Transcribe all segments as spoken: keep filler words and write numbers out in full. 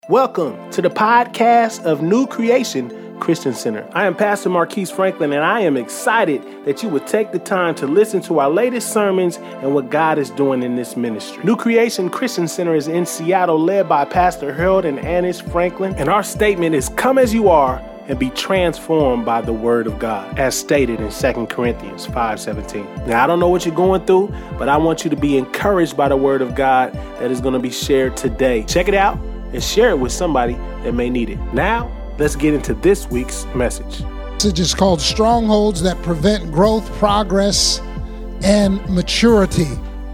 Welcome to the podcast of New Creation Christian Center. I am Pastor Marquise Franklin, and I am excited that you would take the time to listen to our latest sermons and what God is doing in this ministry. New Creation Christian Center is in Seattle, led by Pastor Harold and Annis Franklin, and our statement is, come as you are and be transformed by the word of God, as stated in Second Corinthians five seventeen. Now, I don't know what you're going through, but I want you to be encouraged by the word of God that is going to be shared today. Check it out and share it with somebody that may need it. Now, let's get into this week's message. The message is called Strongholds That Prevent Growth, Progress, and Maturity.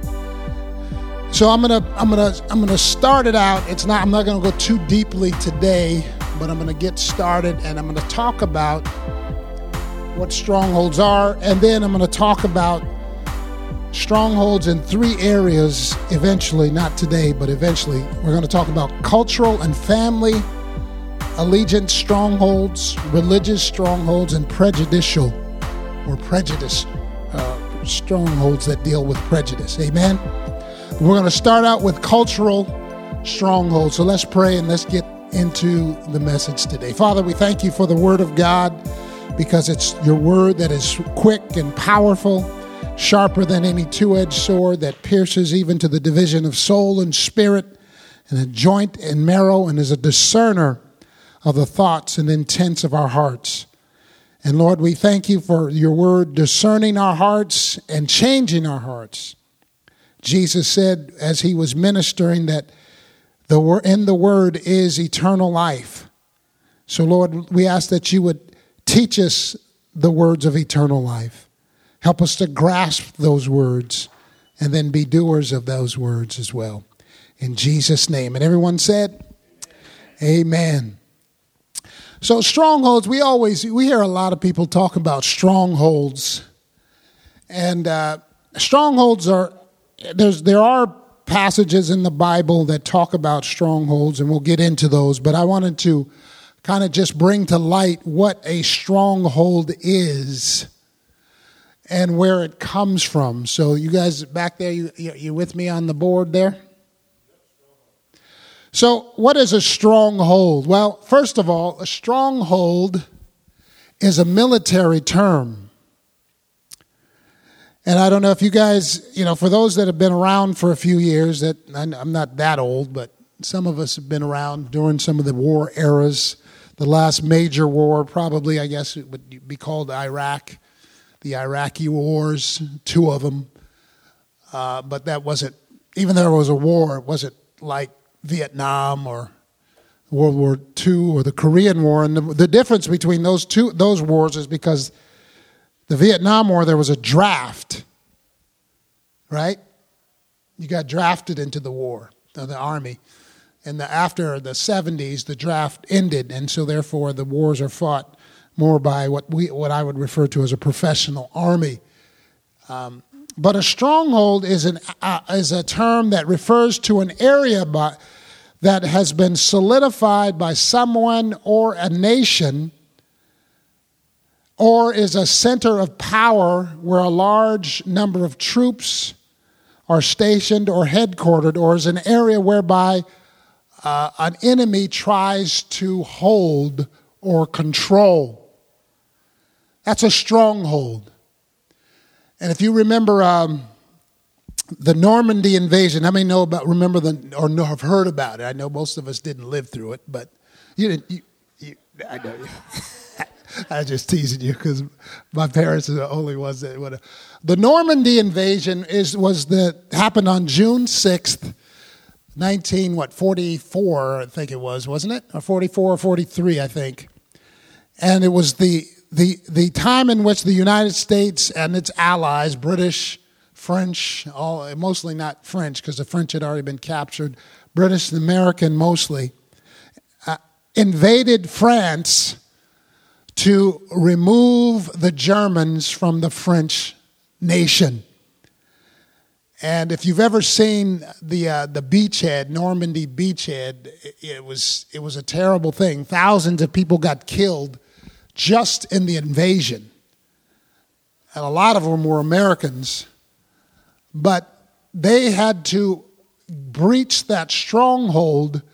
So I'm gonna I'm gonna I'm gonna start it out. It's not I'm not gonna go too deeply today, but I'm gonna get started and I'm gonna talk about what strongholds are, and then I'm gonna talk about strongholds in three areas eventually, not today, but eventually. We're going to talk about cultural and family allegiance strongholds, religious strongholds, and prejudicial or prejudice uh, strongholds that deal with prejudice. Amen? We're going to start out with cultural strongholds. So let's pray and let's get into the message today. Father, we thank you for the word of God because it's your word that is quick and powerful, sharper than any two-edged sword that pierces even to the division of soul and spirit and a joint and marrow, and is a discerner of the thoughts and intents of our hearts. And Lord, we thank you for your word discerning our hearts and changing our hearts. Jesus said as he was ministering that the in the word is eternal life. So Lord, we ask that you would teach us the words of eternal life. Help us to grasp those words and then be doers of those words as well. In Jesus' name. And everyone said, amen. So strongholds, we always, we hear a lot of people talk about strongholds. And uh, strongholds are, there's there are passages in the Bible that talk about strongholds, and we'll get into those. But I wanted to kind of just bring to light what a stronghold is and where it comes from. So you guys back there, you, you with me on the board there? So what is a stronghold? Well, first of all, a stronghold is a military term. And I don't know if you guys, you know, for those that have been around for a few years, that I'm not that old, but some of us have been around during some of the war eras. The last major war, probably, I guess it would be called Iraq. The Iraqi wars, two of them. Uh, but that wasn't, even though there was a war, it wasn't like Vietnam or World War Two or the Korean War. And the, the difference between those two those wars is because the Vietnam War, there was a draft, right? You got drafted into the war, the army. And the, after the seventies, the draft ended, and so therefore the wars are fought more by what we, what I would refer to as a professional army. Um, but a stronghold is an uh, is a term that refers to an area by, that has been solidified by someone or a nation, or is a center of power where a large number of troops are stationed or headquartered, or is an area whereby uh, an enemy tries to hold or control. That's a stronghold. And if you remember um, the Normandy invasion, how many know about, remember the, or know, have heard about it? I know most of us didn't live through it, but you didn't, you, you, I know you. I was just teasing you because my parents are the only ones that would have. The Normandy invasion is, was the, happened on June sixth, nineteen, what, forty-four, I think it was, wasn't it? Or forty-four or forty-three, I think. And it was the The the time in which the United States and its allies, British, French, all mostly not French because the French had already been captured, British and American mostly, uh, invaded France to remove the Germans from the French nation. And if you've ever seen the uh, the beachhead, Normandy beachhead, it, it was it was a terrible thing. Thousands of people got killed just in the invasion. And a lot of them were Americans. But they had to breach that stronghold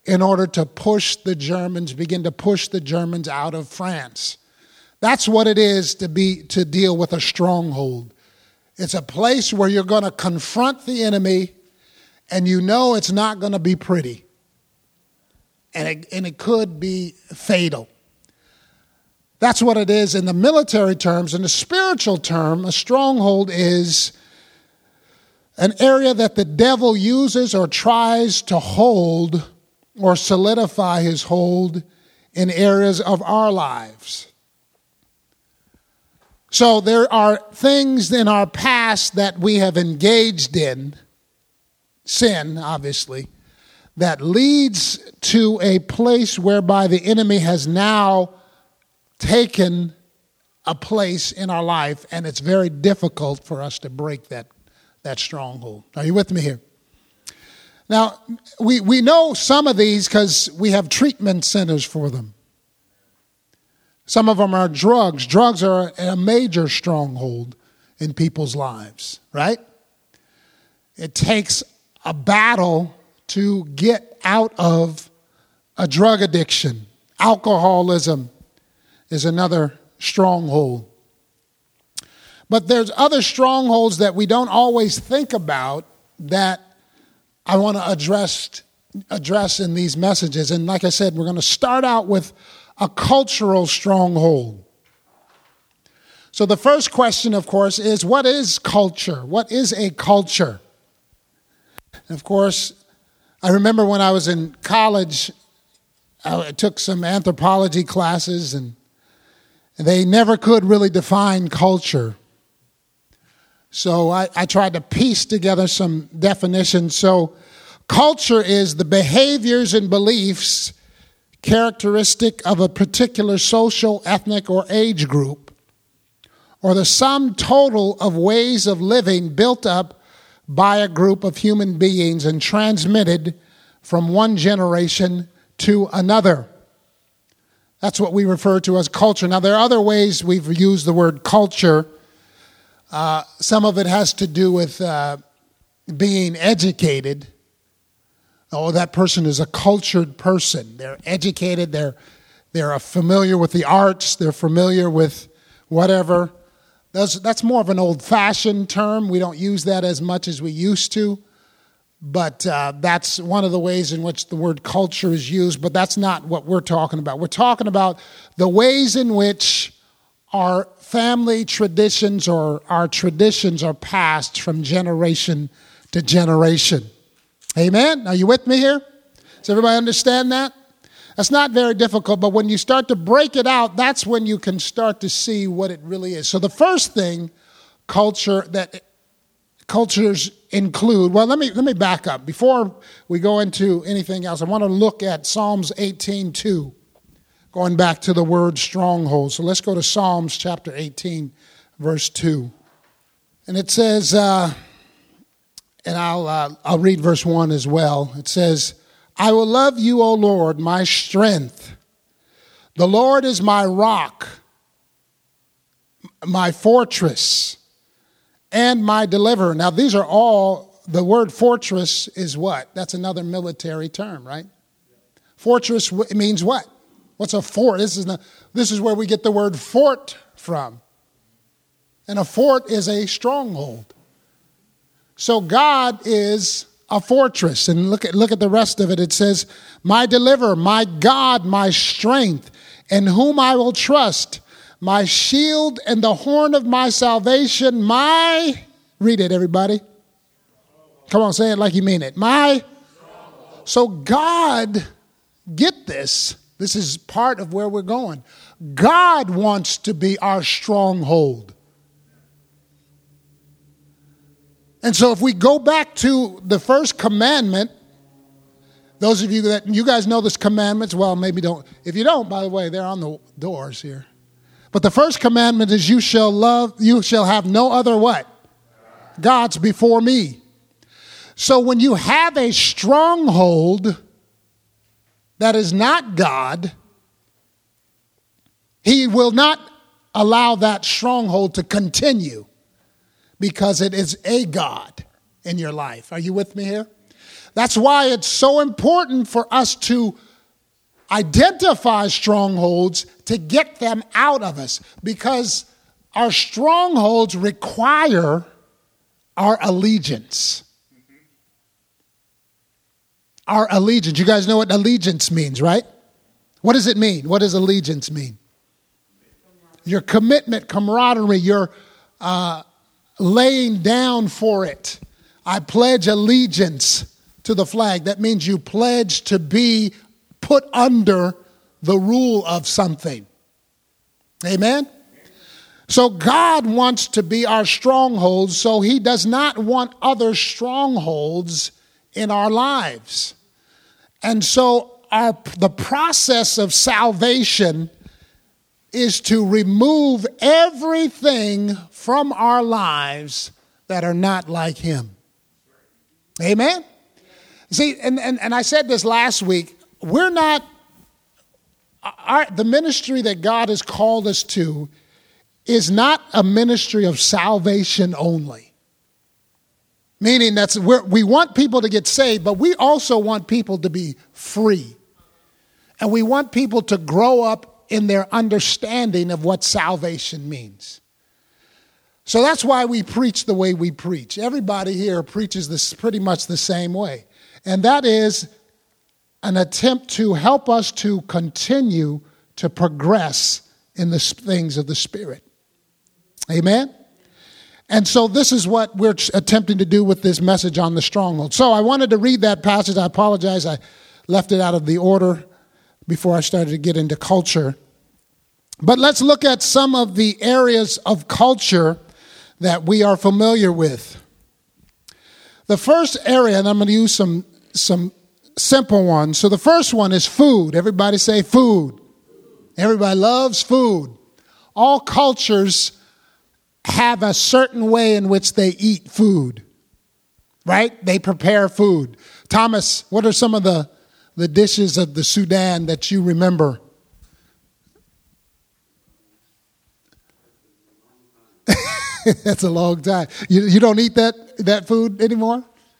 in order to push the Germans, begin to push the Germans out of France. That's what it is to be to deal with a stronghold. It's a place where you're going to confront the enemy, and you know it's not going to be pretty. And it, and it could be fatal. That's what it is in the military terms. In the spiritual term, a stronghold is an area that the devil uses or tries to hold or solidify his hold in areas of our lives. So there are things in our past that we have engaged in, sin, obviously, that leads to a place whereby the enemy has now taken a place in our life, and it's very difficult for us to break that, that stronghold. Are you with me here? Now, we, we know some of these because we have treatment centers for them. Some of them are drugs. Drugs are a major stronghold in people's lives, right? It takes a battle to get out of a drug addiction. Alcoholism is another stronghold. But there's other strongholds that we don't always think about that I want to address address in these messages. And like I said, we're going to start out with a cultural stronghold. So the first question, of course, is what is culture? What is a culture? And of course, I remember when I was in college, I took some anthropology classes, and they never could really define culture. So I, I tried to piece together some definitions. So culture is the behaviors and beliefs characteristic of a particular social, ethnic, or age group, or the sum total of ways of living built up by a group of human beings and transmitted from one generation to another. That's what we refer to as culture. Now, there are other ways we've used the word culture. Uh, some of it has to do with uh, being educated. Oh, that person is a cultured person. They're educated. They're they're familiar with the arts. They're familiar with whatever. That's, that's more of an old-fashioned term. We don't use that as much as we used to. But uh, that's one of the ways in which the word culture is used. But that's not what we're talking about. We're talking about the ways in which our family traditions or our traditions are passed from generation to generation. Amen? Are you with me here? Does everybody understand that? That's not very difficult, but when you start to break it out, that's when you can start to see what it really is. So the first thing culture that cultures include, well, let me let me back up. Before we go into anything else, I want to look at Psalms eighteen two, going back to the word stronghold. So let's go to Psalms chapter eighteen, verse two. And it says, uh, and I'll uh, I'll read verse one as well. It says, I will love you, O Lord, my strength. The Lord is my rock, my fortress, and my deliverer. Now, these are all, the word fortress is what? That's another military term, right? Fortress means what? What's a fort? This is, the, this is where we get the word fort from. And a fort is a stronghold. So God is a fortress. And look at look at the rest of it. It says, my deliverer, my God, my strength, in whom I will trust, my shield and the horn of my salvation, my, read it, everybody. Come on, say it like you mean it. My, so God, get this. This is part of where we're going. God wants to be our stronghold. And so if we go back to the first commandment, those of you that, you guys know this commandments, well, maybe don't. If you don't, by the way, they're on the doors here. But the first commandment is you shall love, you shall have no other what? Gods before me. So when you have a stronghold that is not God, he will not allow that stronghold to continue because it is a God in your life. Are you with me here? That's why it's so important for us to identify strongholds to get them out of us, because our strongholds require our allegiance. Our allegiance. You guys know what allegiance means, right? What does it mean? What does allegiance mean? Your commitment, camaraderie, your uh, laying down for it. I pledge allegiance to the flag. That means you pledge to be put under the rule of something. Amen? So God wants to be our stronghold, so he does not want other strongholds in our lives. And so our, the process of salvation is to remove everything from our lives that are not like him. Amen? See, and, and, and I said this last week, we're not, our, the ministry that God has called us to is not a ministry of salvation only. Meaning that we want people to get saved, but we also want people to be free. And we want people to grow up in their understanding of what salvation means. So that's why we preach the way we preach. Everybody here preaches this pretty much the same way. And that is an attempt to help us to continue to progress in the things of the Spirit. Amen? And so this is what we're attempting to do with this message on the stronghold. So I wanted to read that passage. I apologize. I left it out of the order before I started to get into culture. But let's look at some of the areas of culture that we are familiar with. The first area, and I'm going to use some, some simple ones. So the first one is food. Everybody say food. Everybody loves food. All cultures have a certain way in which they eat food, right? They prepare food. Thomas, what are some of the, the dishes of the Sudan that you remember? That's a long time. You, you don't eat that, that food anymore?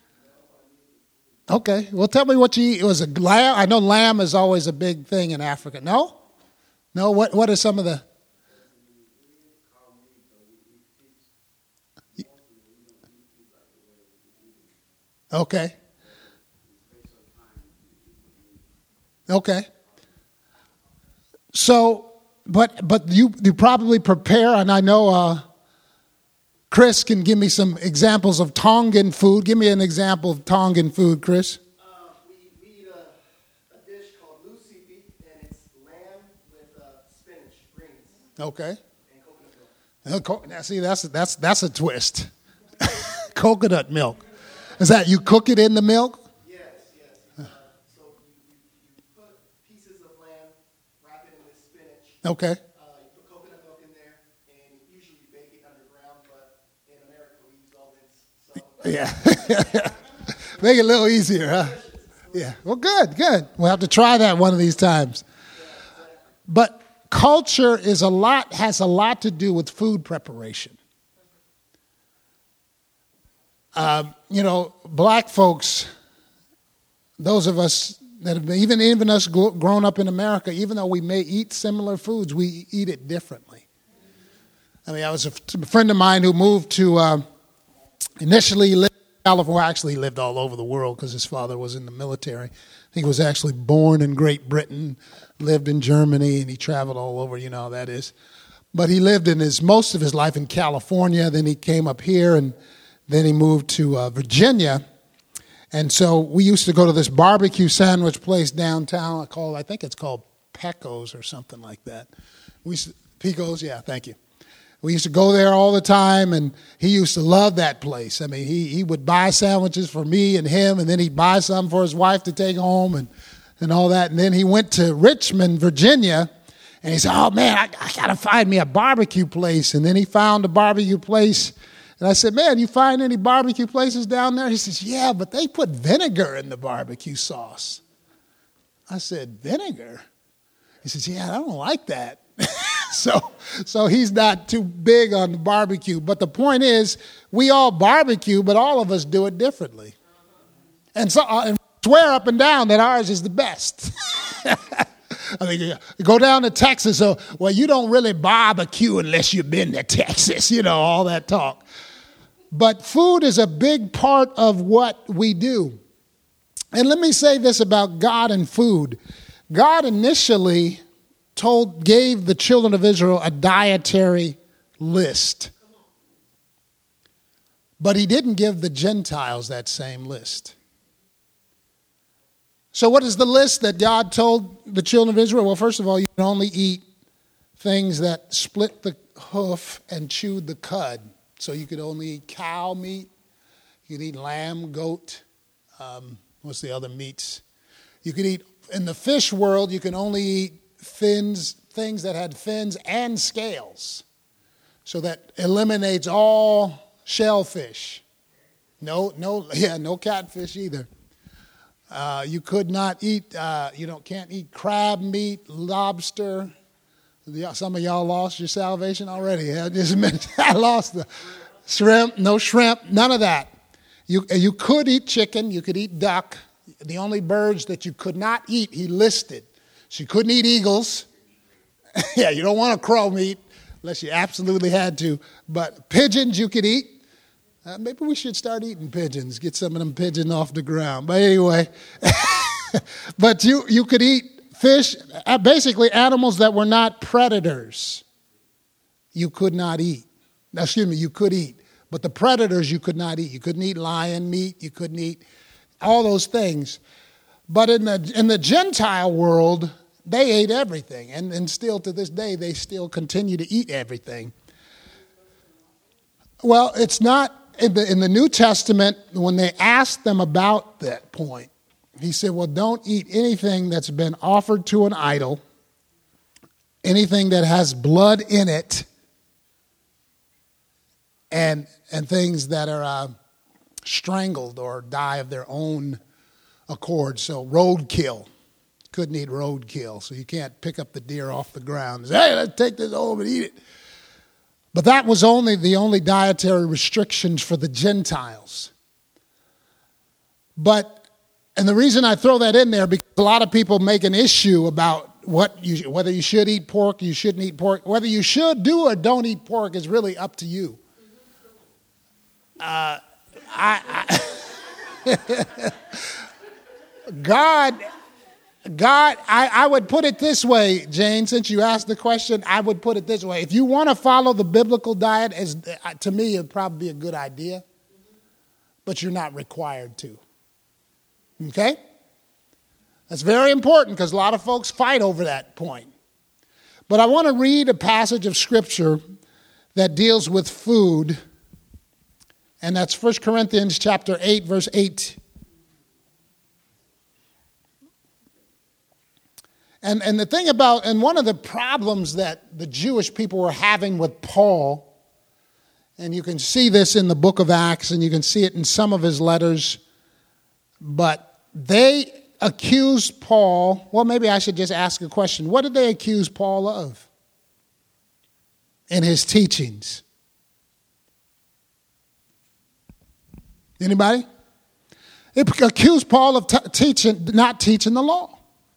Okay. Well, tell me what you eat. It was a lamb. I know lamb is always a big thing in Africa. No? No? What? What are some of the... Okay. Okay. So, but but you you probably prepare, and I know uh, Chris can give me some examples of Tongan food. Give me an example of Tongan food, Chris. Uh, we, we eat a, a dish called lusipi, and it's lamb with uh, spinach, greens. Okay. And coconut milk. Now, see, that's that's that's a twist. Coconut milk. Is that you cook it in the milk? Yes, yes. Uh, so you, you, you put pieces of lamb, wrap it in this spinach. Okay. Uh, you put coconut milk in there, and usually you bake it underground, but in America we use ovens. So. Yeah. Make it a little easier, huh? Yeah. Well, good, good. We'll have to try that one of these times. But culture is a lot, has a lot to do with food preparation. Um, you know, black folks, those of us that have been, even, even us grown up in America, even though we may eat similar foods, we eat it differently. I mean, I was a, a friend of mine who moved to, uh, initially lived in California, actually lived all over the world because his father was in the military. He was actually born in Great Britain, lived in Germany, and he traveled all over, you know how that is. But he lived in his most of his life in California, then he came up here, and then he moved to uh, Virginia, and so we used to go to this barbecue sandwich place downtown. I call, I think it's called Pecos or something like that. We used to, Pecos, yeah, thank you. We used to go there all the time, and he used to love that place. I mean, he he would buy sandwiches for me and him, and then he'd buy some for his wife to take home, and and all that. And then he went to Richmond, Virginia, and he said, "Oh man, I, I gotta find me a barbecue place." And then he found a barbecue place. And I said, "Man, you find any barbecue places down there?" He says, "Yeah, but they put vinegar in the barbecue sauce." I said, "Vinegar?" He says, "Yeah, I don't like that." so, so he's not too big on the barbecue. But the point is, we all barbecue, but all of us do it differently. And so uh, and swear up and down that ours is the best. I mean, you go down to Texas, so, well, you don't really barbecue unless you've been to Texas, you know, all that talk. But food is a big part of what we do. And let me say this about God and food. God initially told, gave the children of Israel a dietary list. But he didn't give the Gentiles that same list. So what is the list that God told the children of Israel? Well, first of all, you can only eat things that split the hoof and chewed the cud. So you could only eat cow meat. You could eat lamb, goat. Um, what's the other meats? You could eat, in the fish world, you can only eat fins, things that had fins and scales. So that eliminates all shellfish. No, no, yeah, no catfish either. Uh, you could not eat, uh, you know, can't eat crab meat, lobster. Some of y'all lost your salvation already. I just mentioned I lost the shrimp, no shrimp, none of that. You, you could eat chicken, you could eat duck. The only birds that you could not eat, he listed. So you couldn't eat eagles. Yeah, you don't want a crow meat unless you absolutely had to. But pigeons you could eat. Uh, maybe we should start eating pigeons, get some of them pigeons off the ground. But anyway, but you, you could eat fish, uh, basically animals that were not predators. You could not eat. Now, excuse me, you could eat. But the predators you could not eat. You couldn't eat lion meat. You couldn't eat all those things. But in the in the Gentile world, they ate everything. And, and still to this day, they still continue to eat everything. Well, it's not... In the, in the New Testament, when they asked them about that point, he said, well, don't eat anything that's been offered to an idol, anything that has blood in it, and and things that are uh, strangled or die of their own accord. So roadkill. Couldn't eat roadkill, so you can't pick up the deer off the ground and say, hey, let's take this home and eat it. But that was only the only dietary restrictions for the Gentiles. But, and the reason I throw that in there, because a lot of people make an issue about what you, whether you should eat pork, you shouldn't eat pork. Whether you should do or don't eat pork is really up to you. Uh, I, I God... God, I, I would put it this way, Jane, since you asked the question, I would put it this way. If you want to follow the biblical diet, as to me, it would probably be a good idea, but you're not required to. Okay? That's very important because a lot of folks fight over that point. But I want to read a passage of Scripture that deals with food, and that's First Corinthians chapter eight, verse eight. And, and the thing about, and one of the problems that the Jewish people were having with Paul, and you can see this in the book of Acts, and you can see it in some of his letters, but they accused Paul, well, maybe I should just ask a question. What did they accuse Paul of in his teachings? Anybody? They accused Paul of t- teaching, not teaching the law.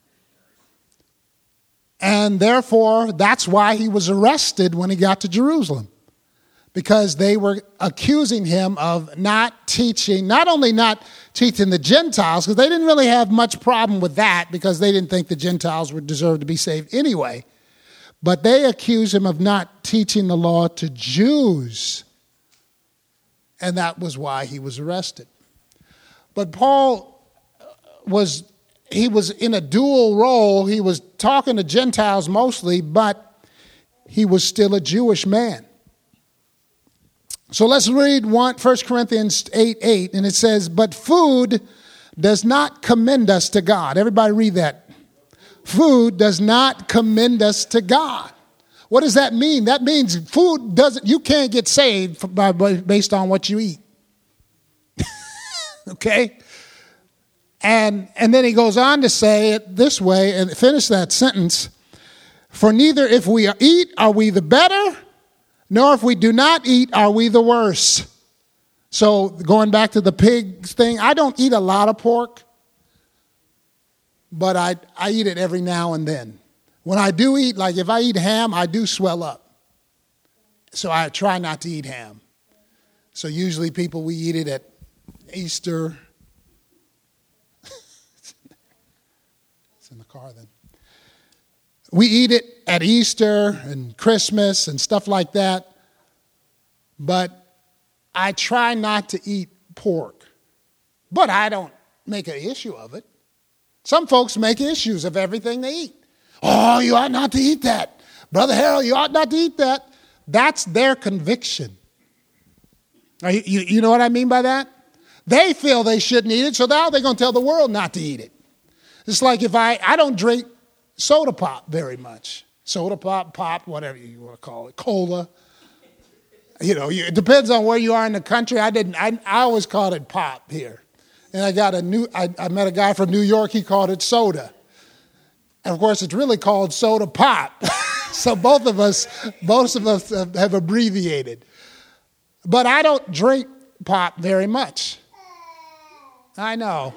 And therefore, that's why he was arrested when he got to Jerusalem. Because they were accusing him of not teaching, not only not teaching the Gentiles, because they didn't really have much problem with that, because they didn't think the Gentiles would deserve to be saved anyway. But they accused him of not teaching the law to Jews. And that was why he was arrested. But Paul was... He was in a dual role. He was talking to Gentiles mostly, but he was still a Jewish man. So let's read First Corinthians eight eight, and it says, but food does not commend us to God. Everybody read that. Food does not commend us to God. What does that mean? That means food doesn't, you can't get saved by, based on what you eat. Okay? And and then he goes on to say it this way and finish that sentence. For neither if we eat are we the better, nor if we do not eat are we the worse. So going back to the pigs thing, I don't eat a lot of pork, but I, I eat it every now and then. When I do eat, like if I eat ham, I do swell up. So I try not to eat ham. So usually people, we eat it at Easter. It's in the car then. We eat it at Easter and Christmas and stuff like that. But I try not to eat pork. But I don't make an issue of it. Some folks make issues of everything they eat. Oh, you ought not to eat that. Brother Harold, you ought not to eat that. That's their conviction. You, you, you know what I mean by that? They feel they shouldn't eat it, so now they're going to tell the world not to eat it. It's like if I, I don't drink soda pop very much. Soda pop, pop, whatever you want to call it, cola. You know, you, it depends on where you are in the country. I didn't. I, I always called it pop here. And I got a new. I, I met a guy from New York. He called it soda. And of course, it's really called soda pop. So both of us, most of us have, have abbreviated. But I don't drink pop very much. I know.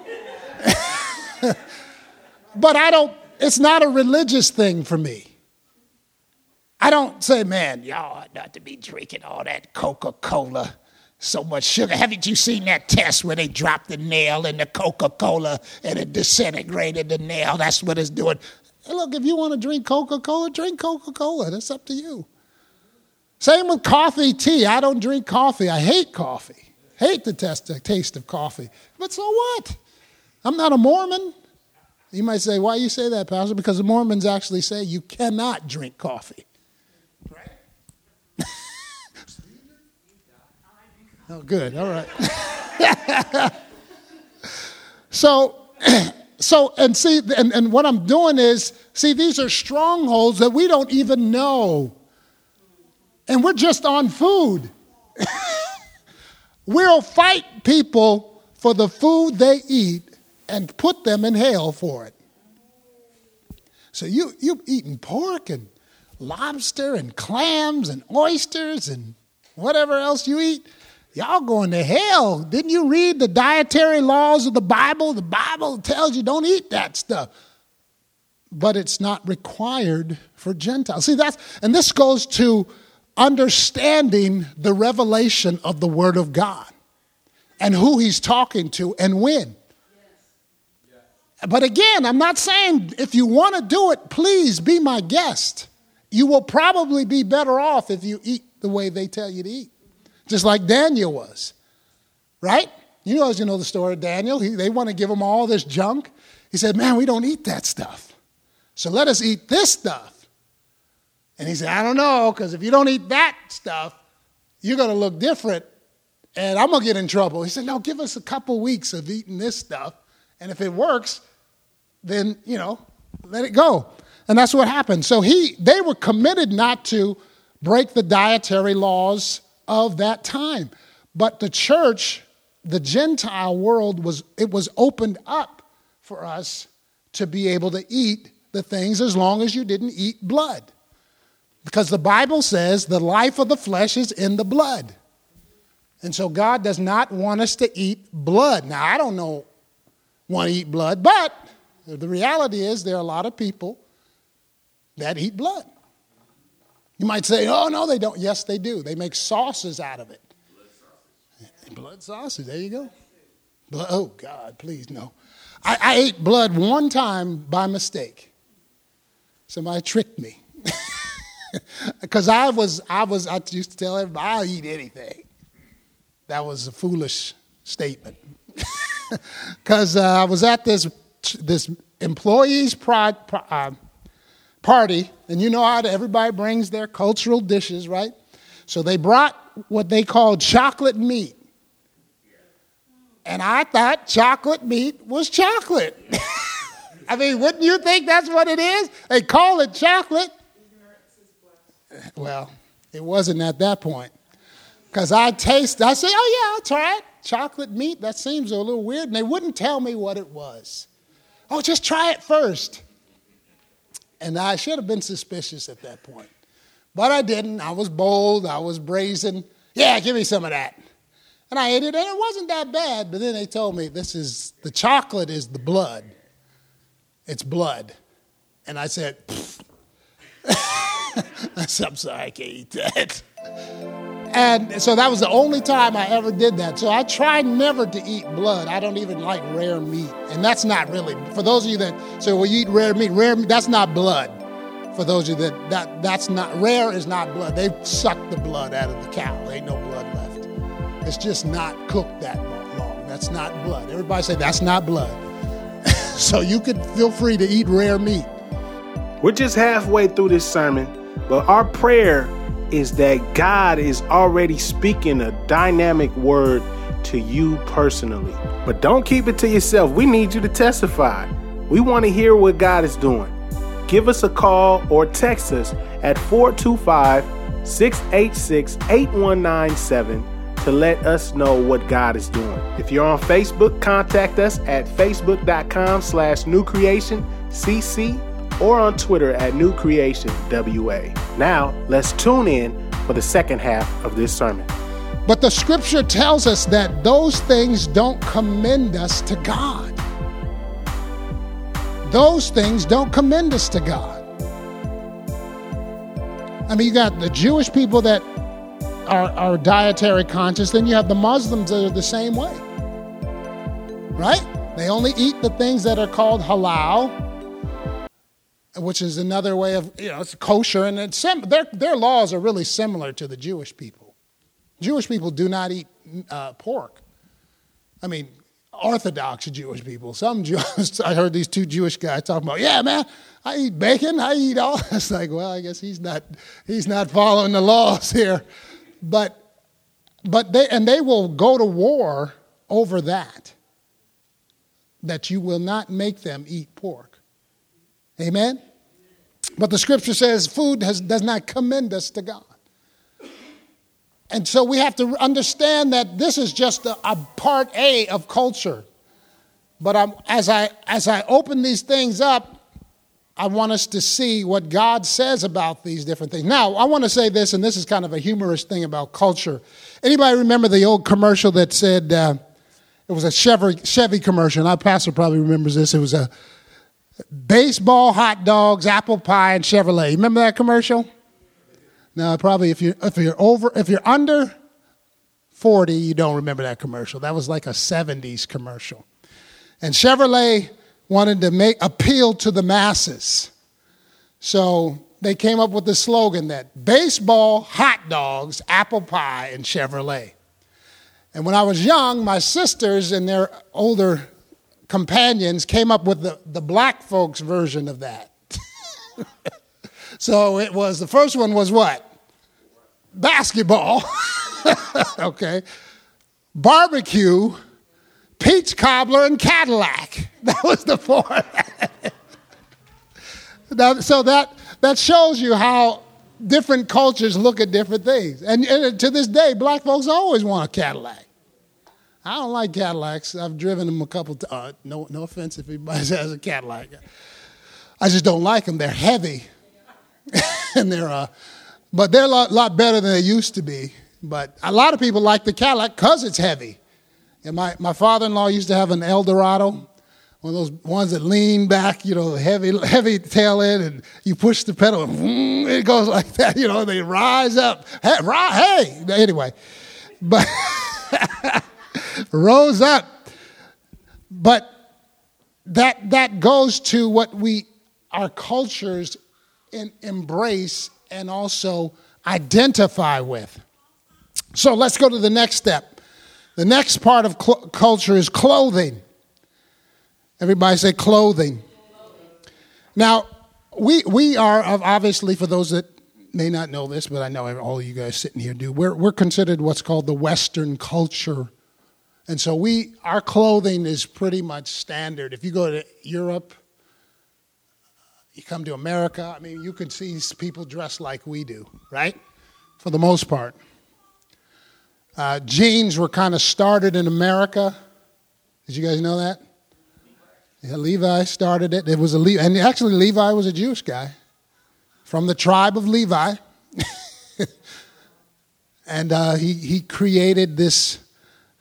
But I don't. It's not a religious thing for me. I don't say, man, y'all ought not to be drinking all that Coca-Cola, so much sugar. Haven't you seen that test where they dropped the nail in the Coca-Cola and it disintegrated the nail? That's what it's doing. Hey, look, if you want to drink Coca-Cola, drink Coca-Cola. That's up to you. Same with coffee, tea. I don't drink coffee. I hate coffee. Hate the taste, the taste of coffee. But so what? I'm not a Mormon. You might say, why you say that, Pastor? Because the Mormons actually say you cannot drink coffee. Oh, good. All right. so, so, and see, and, and what I'm doing is, see, these are strongholds that we don't even know. And we're just on food. We'll fight people for the food they eat and put them in hell for it. So you, you've eaten pork and lobster and clams and oysters and whatever else you eat. Y'all going to hell. Didn't you read the dietary laws of the Bible? The Bible tells you don't eat that stuff. But it's not required for Gentiles. See, that's, and this goes to understanding the revelation of the Word of God and who he's talking to and when. But again, I'm not saying if you want to do it, please be my guest. You will probably be better off if you eat the way they tell you to eat. Just like Daniel was, right? You guys you know the story of Daniel. He, they want to give him all this junk. He said, man, we don't eat that stuff. So let us eat this stuff. And he said, I don't know, because if you don't eat that stuff, you're going to look different, and I'm going to get in trouble. He said, no, give us a couple weeks of eating this stuff, and if it works, then, you know, let it go. And that's what happened. So he, they were committed not to break the dietary laws of that time. But the church, the Gentile world, was it was opened up for us to be able to eat the things as long as you didn't eat blood. Because the Bible says the life of the flesh is in the blood. And so God does not want us to eat blood. Now, I don't know want to eat blood, but the reality is there are a lot of people that eat blood. You might say, oh, no, they don't. Yes, they do. They make sauces out of it. Blood sausage. Blood sausage. There you go. Blood, oh, God, please, no. I, I ate blood one time by mistake. Somebody tricked me. Because I was, I was, I used to tell everybody, I'll eat anything. That was a foolish statement. Because uh, I was at this, this employees' pride, uh, party, and you know how everybody brings their cultural dishes, right? So they brought what they called chocolate meat. And I thought chocolate meat was chocolate. I mean, wouldn't you think that's what it is? They call it chocolate. Well, it wasn't at that point. Because I tasted, I said, oh yeah, I'll try it. Chocolate meat, that seems a little weird. And they wouldn't tell me what it was. Oh, just try it first. And I should have been suspicious at that point. But I didn't. I was bold. I was brazen. Yeah, give me some of that. And I ate it, and it wasn't that bad. But then they told me, this is, the chocolate is the blood. It's blood. And I said, I said, I'm sorry, I can't eat that. And so that was the only time I ever did that. So I try never to eat blood. I don't even like rare meat. And that's not really, for those of you that say, well, you eat rare meat, rare meat, that's not blood. For those of you that, that that's not, rare is not blood. They've sucked the blood out of the cow. There ain't no blood left. It's just not cooked that long. That's not blood. Everybody say, that's not blood. So you can feel free to eat rare meat. We're just halfway through this sermon, but our prayer is that God is already speaking a dynamic word to you personally. But don't keep it to yourself. We need you to testify. We want to hear what God is doing. Give us a call or text us at four two five, six eight six, eight one nine seven to let us know what God is doing. If you're on Facebook, contact us at facebook.com slash new creation cc or on Twitter at new creation W A. Now, let's tune in for the second half of this sermon. But the scripture tells us that those things don't commend us to God. Those things don't commend us to God. I mean, you got the Jewish people that are, are dietary conscious, then you have the Muslims that are the same way. Right? They only eat the things that are called halal, which is another way of, you know, it's kosher, and it's sim- their, their laws are really similar to the Jewish people. Jewish people do not eat uh, pork. I mean, Orthodox Jewish people. Some Jews, I heard these two Jewish guys talking about, yeah, man, I eat bacon, I eat all. It's like, well, I guess he's not he's not following the laws here. But but they and they will go to war over that. That you will not make them eat pork. Amen? But the scripture says food has, does not commend us to God. And so we have to understand that this is just a, a part A of culture. But I'm, as I as I open these things up, I want us to see what God says about these different things. Now, I want to say this, and this is kind of a humorous thing about culture. Anybody remember the old commercial that said, uh, it was a Chevy, Chevy commercial, and our pastor probably remembers this. It was a baseball, hot dogs, apple pie, and Chevrolet. You remember that commercial? Now, probably if you're, if you're over, if you're under forty, you don't remember that commercial. That was like a seventies commercial. And Chevrolet wanted to make appeal to the masses. So they came up with the slogan that baseball, hot dogs, apple pie, and Chevrolet. And when I was young, my sisters and their older companions came up with the, the black folks version of that. So it was, the first one was what? Basketball. Okay. Barbecue, peach cobbler, and Cadillac. That was the four. Now, so that that shows you how different cultures look at different things. And, and to this day, black folks always want a Cadillac. I don't like Cadillacs. I've driven them a couple times. Uh, no, no offense if anybody has a Cadillac. I just don't like them. They're heavy. and they're, uh, but they're a lot, lot better than they used to be. But a lot of people like the Cadillac because it's heavy. And my, my father-in-law used to have an Eldorado, one of those ones that lean back, you know, heavy heavy tail end, and you push the pedal, and it goes like that, you know, they rise up. Hey, hey. Anyway, but rose up. But that that goes to what we, our cultures in, embrace and also identify with. So let's go to the next step. The next part of cl- culture is clothing. Everybody say clothing. Clothing. Now, we we are, obviously, for those that may not know this, but I know all of you guys sitting here do, we're, we're considered what's called the Western culture. And so we, our clothing is pretty much standard. If you go to Europe, you come to America, I mean, you can see people dressed like we do, right? For the most part. Uh, jeans were kind of started in America. Did you guys know that? Yeah, Levi started it. It was a Le- and actually Levi was a Jewish guy from the tribe of Levi, and uh, he he created this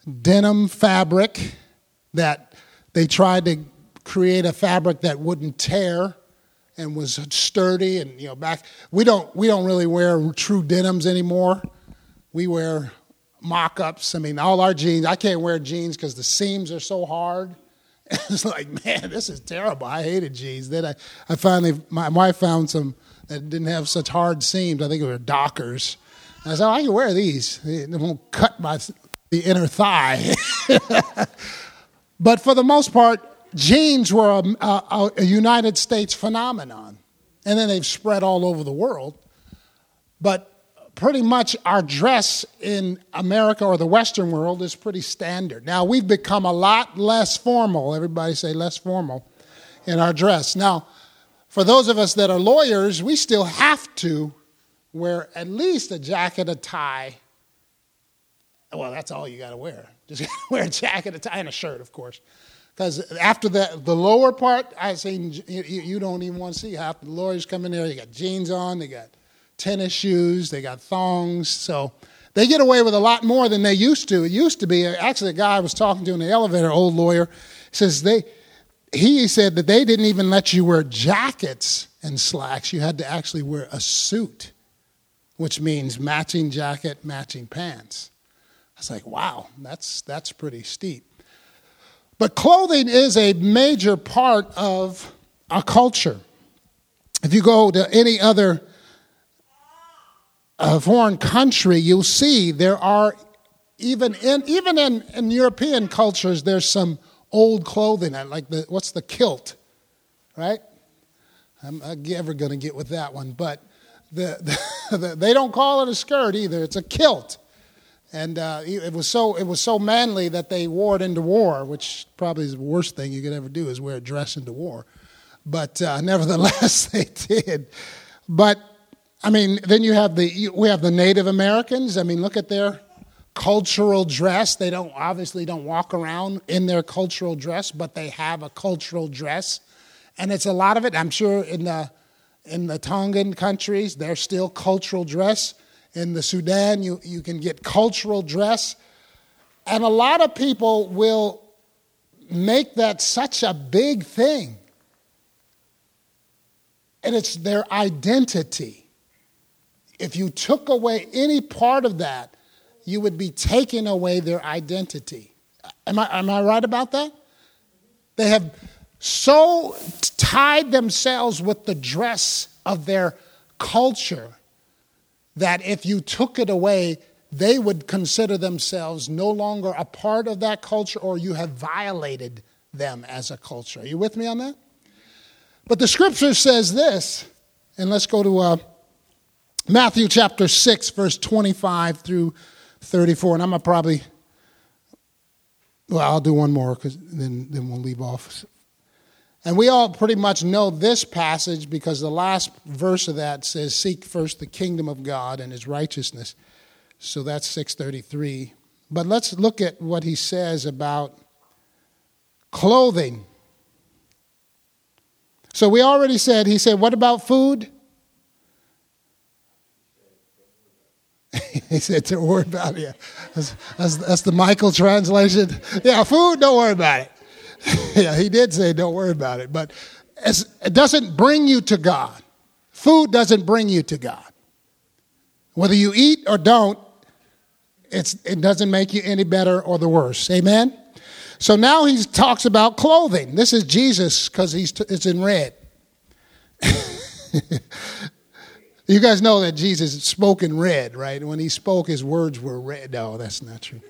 denim fabric that they tried to create a fabric that wouldn't tear and was sturdy. And you know, back we don't we don't really wear true denims anymore. We wear mock-ups. I mean, all our jeans. I can't wear jeans because the seams are so hard. It's like, man, this is terrible. I hated jeans. Then I, I finally, my wife found some that didn't have such hard seams. I think it were Dockers. And I said, oh, I can wear these. They won't cut my the inner thigh. But for the most part, jeans were a, a, a United States phenomenon. And then they've spread all over the world. But pretty much our dress in America or the Western world is pretty standard. Now, we've become a lot less formal. Everybody say less formal in our dress. Now, for those of us that are lawyers, we still have to wear at least a jacket, a tie. Well, that's all you got to wear. Just wear a jacket, a tie, and a shirt, of course. Because after that, the lower part, I seen you, you don't even want to see half the lawyers come in there. They got jeans on, they got tennis shoes, they got thongs. So they get away with a lot more than they used to. It used to be, actually a guy I was talking to in the elevator, old lawyer, says they, he said that they didn't even let you wear jackets and slacks. You had to actually wear a suit, which means matching jacket, matching pants. I was like, wow, that's that's pretty steep. But clothing is a major part of our culture. If you go to any other a foreign country, you'll see there are, even in even in, in European cultures, there's some old clothing, like the what's the kilt, right? I'm not ever going to get with that one, but the, the, the they don't call it a skirt either; it's a kilt, and uh, it was so it was so manly that they wore it into war, which probably is the worst thing you could ever do is wear a dress into war, but uh, nevertheless they did, but. I mean, then you have the we have the Native Americans. I mean, look at their cultural dress. They don't obviously don't walk around in their cultural dress, but they have a cultural dress, and it's a lot of it. I'm sure in the in the Tongan countries, there's still cultural dress. In the Sudan, you you can get cultural dress, and a lot of people will make that such a big thing, and it's their identity. If you took away any part of that, you would be taking away their identity. Am I, am I right about that? They have so tied themselves with the dress of their culture that if you took it away, they would consider themselves no longer a part of that culture, or you have violated them as a culture. Are you with me on that? But the scripture says this, and let's go to uh, Matthew chapter six, verse twenty-five through thirty-four. And I'm going to probably, well, I'll do one more because then, then we'll leave off. And we all pretty much know this passage because the last verse of that says, seek first the kingdom of God and his righteousness. So that's six thirty-three. But let's look at what he says about clothing. So we already said, he said, what about food? He said, don't worry about it. Yeah. That's, that's, that's the Michael translation. Yeah, food, don't worry about it. Yeah, he did say don't worry about it. But as, it doesn't bring you to God. Food doesn't bring you to God. Whether you eat or don't, it's, it doesn't make you any better or the worse. Amen? So now he talks about clothing. This is Jesus because he's t- it's in red. You guys know that Jesus spoke in red, right? When he spoke, his words were red. No, that's not true.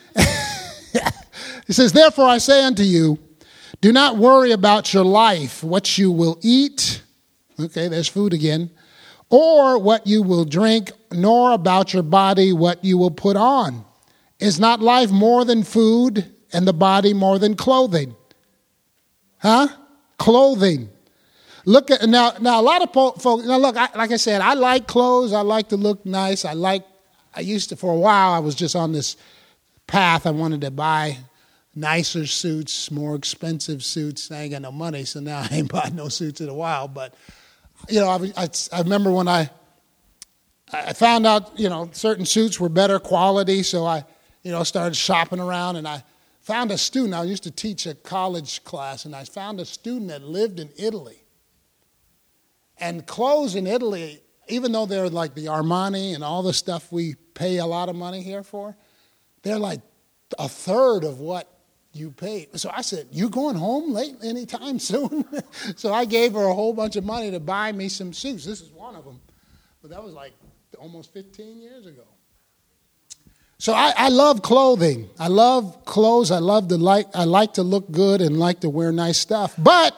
He says, therefore I say unto you, do not worry about your life, what you will eat. Okay, there's food again. Or what you will drink, nor about your body, what you will put on. Is not life more than food, and the body more than clothing? Huh? Clothing. Look at now. Now a lot of folks. Now look, I, like I said, I like clothes. I like to look nice. I like. I used to for a while. I was just on this path. I wanted to buy nicer suits, more expensive suits. I ain't got no money, so now I ain't bought no suits in a while. But you know, I, I, I remember when I I found out, you know, certain suits were better quality, so I, you know, started shopping around, and I found a student. I used to teach a college class, and I found a student that lived in Italy. And clothes in Italy, even though they're like the Armani and all the stuff we pay a lot of money here for, they're like a third of what you pay. So I said, you going home late anytime soon? So I gave her a whole bunch of money to buy me some suits. This is one of them. But that was like almost fifteen years ago. So I, I love clothing. I love clothes. I love to like, I like to look good and like to wear nice stuff. But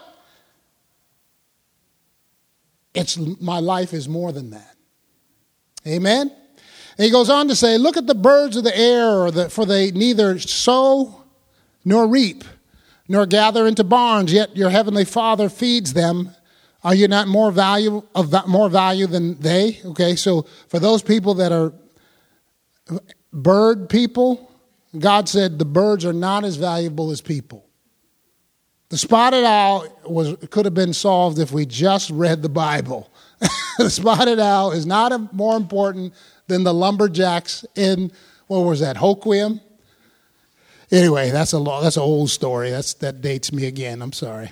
it's my life is more than that. Amen? And he goes on to say, look at the birds of the air, or the, for they neither sow nor reap, nor gather into barns, yet your heavenly Father feeds them. Are you not more value of more value than they? Okay, so for those people that are bird people, God said the birds are not as valuable as people. The spotted owl was could have been solved if we just read the Bible. The spotted owl is not more important than the lumberjacks in, what was that, Hoquiam? Anyway, that's a long, that's an old story. That's that dates me again. I'm sorry.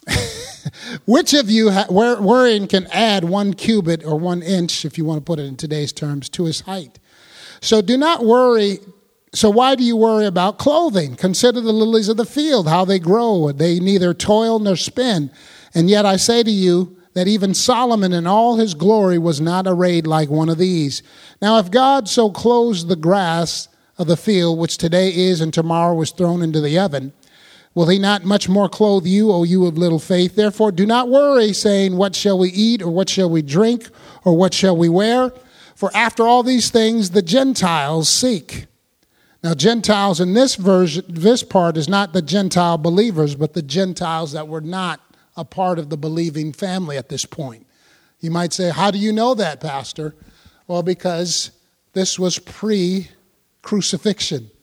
Which of you ha- worrying can add one cubit or one inch, if you want to put it in today's terms, to his height? So do not worry. So why do you worry about clothing? Consider the lilies of the field, how they grow. They neither toil nor spin. And yet I say to you that even Solomon in all his glory was not arrayed like one of these. Now if God so clothes the grass of the field, which today is and tomorrow was thrown into the oven, will he not much more clothe you, O you of little faith? Therefore do not worry, saying, what shall we eat, or what shall we drink, or what shall we wear? For after all these things the Gentiles seek. Now Gentiles in this version, this part is not the Gentile believers, but the Gentiles that were not a part of the believing family at this point. You might say, how do you know that, Pastor? Well, because this was pre-crucifixion,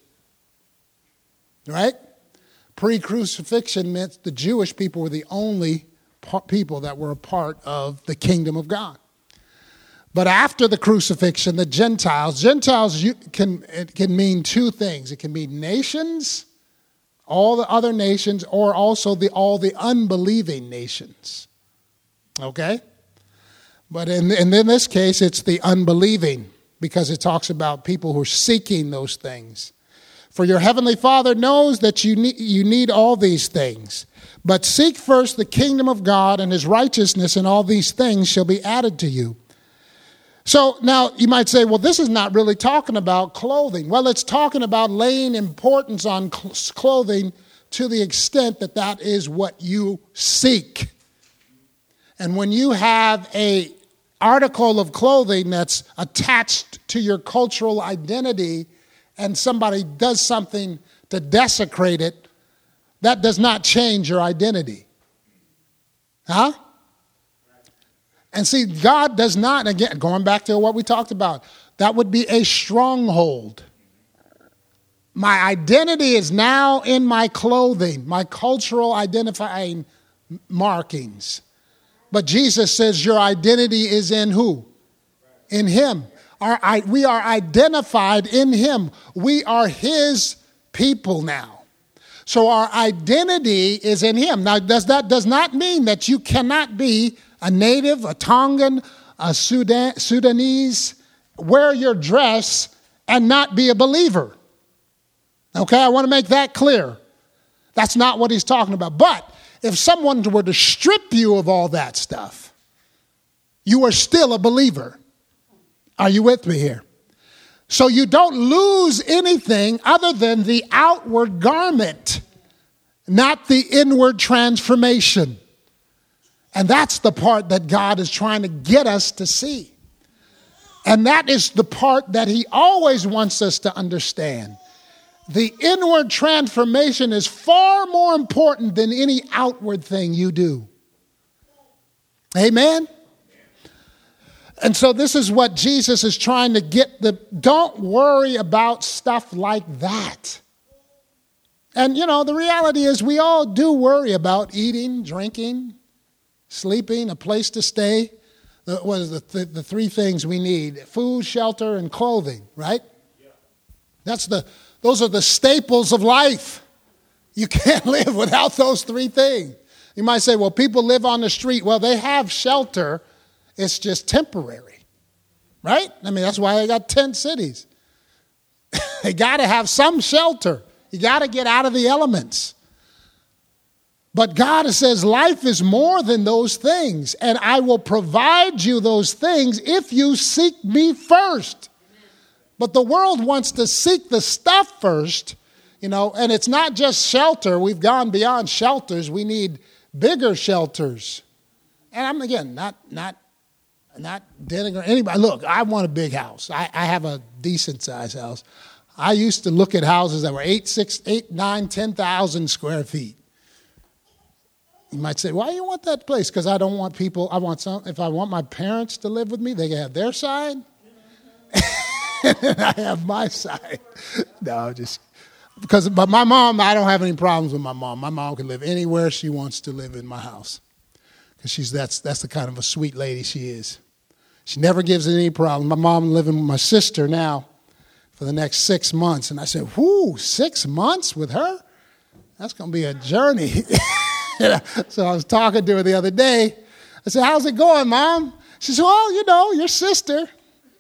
right? Pre-crucifixion meant the Jewish people were the only people that were a part of the kingdom of God. But after the crucifixion, the Gentiles, Gentiles can, it can mean two things. It can mean nations, all the other nations, or also the all the unbelieving nations. Okay? But in, in this case, it's the unbelieving, because it talks about people who are seeking those things. For your heavenly Father knows that you need, you need all these things. But seek first the kingdom of God and his righteousness, and all these things shall be added to you. So now you might say, well, this is not really talking about clothing. Well, it's talking about laying importance on clothing to the extent that that is what you seek. And when you have a article of clothing that's attached to your cultural identity and somebody does something to desecrate it, that does not change your identity. Huh? And see, God does not, again, going back to what we talked about, that would be a stronghold. My identity is now in my clothing, my cultural identifying markings. But Jesus says your identity is in who? In him. Our, I, we are identified in him. We are his people now. So our identity is in him. Now, does that does not mean that you cannot be a native, a Tongan, a Sudan, Sudanese, wear your dress and not be a believer. Okay, I want to make that clear. That's not what he's talking about. But if someone were to strip you of all that stuff, you are still a believer. Are you with me here? So you don't lose anything other than the outward garment, not the inward transformation. And that's the part that God is trying to get us to see. And that is the part that he always wants us to understand. The inward transformation is far more important than any outward thing you do. Amen? And so this is what Jesus is trying to get the, don't worry about stuff like that. And, you know, the reality is we all do worry about eating, drinking, sleeping, a place to stay. The, what is the, th- the three things we need? Food, shelter, and clothing, right? Yeah. That's the, Those are the staples of life. You can't live without those three things. You might say, well, people live on the street. Well, they have shelter. It's just temporary, right? I mean, that's why they got tent cities. They got to have some shelter. You got to get out of the elements. But God says life is more than those things, and I will provide you those things if you seek me first. But the world wants to seek the stuff first, you know, and it's not just shelter. We've gone beyond shelters. We need bigger shelters. And I'm, again, not not not denigrating anybody. Look, I want a big house. I, I have a decent-sized house. I used to look at houses that were eight, six, eight, nine, ten thousand square feet. You might say, why do you want that place? Because I don't want people, I want some, if I want my parents to live with me, they can have their side. And I have my side. No, just, because, but my mom, I don't have any problems with my mom. My mom can live anywhere she wants to live in my house. Because she's, that's, that's the kind of a sweet lady she is. She never gives it any problem. My mom living with my sister now for the next six months. And I said, whoo, six months with her? That's going to be a journey. So I was talking to her the other day. I said, how's it going, Mom? She said, well, you know, your sister.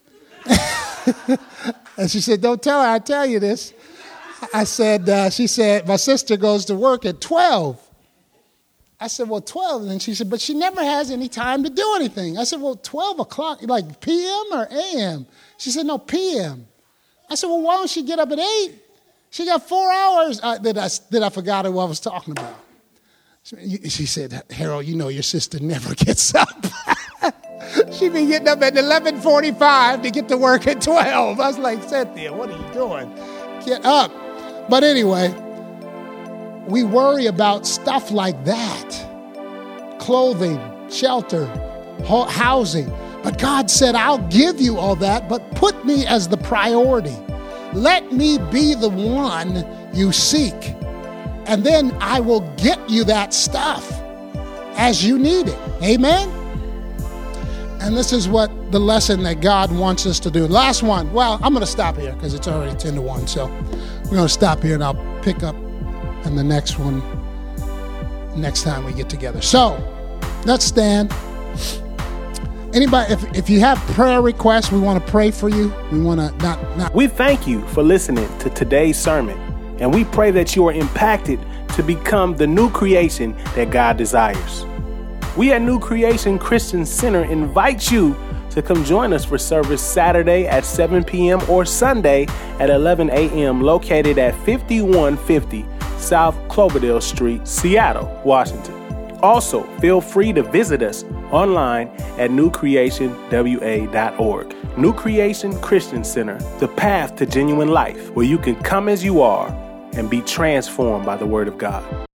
And she said, don't tell her I tell you this. I said, uh, she said, my sister goes to work at twelve. I said, well, twelve. And she said, but she never has any time to do anything. I said, well, twelve o'clock, like P M or A M? She said, no, P M. I said, well, why don't she get up at eight? She got four hours uh, that, I, that I forgot who I was talking about. She said, Harold, you know your sister never gets up. She be getting up at eleven forty-five to get to work at twelve. I was like, Cynthia, what are you doing? Get up. But anyway, we worry about stuff like that. Clothing, shelter, housing. But God said, I'll give you all that, but put me as the priority. Let me be the one you seek. And then I will get you that stuff as you need it. Amen? And this is what the lesson that God wants us to do. Last one. Well, I'm going to stop here because it's already ten to one. So we're going to stop here and I'll pick up in the next one next time we get together. So let's stand. Anybody, if, if you have prayer requests, we want to pray for you. We want to not, not. We thank you for listening to today's sermon. And we pray that you are impacted to become the new creation that God desires. We at New Creation Christian Center invite you to come join us for service Saturday at seven p.m. or Sunday at eleven a.m. located at fifty-one fifty South Cloverdale Street, Seattle, Washington. Also, feel free to visit us online at new creation w a dot org. New Creation Christian Center, the path to genuine life, where you can come as you are and be transformed by the Word of God.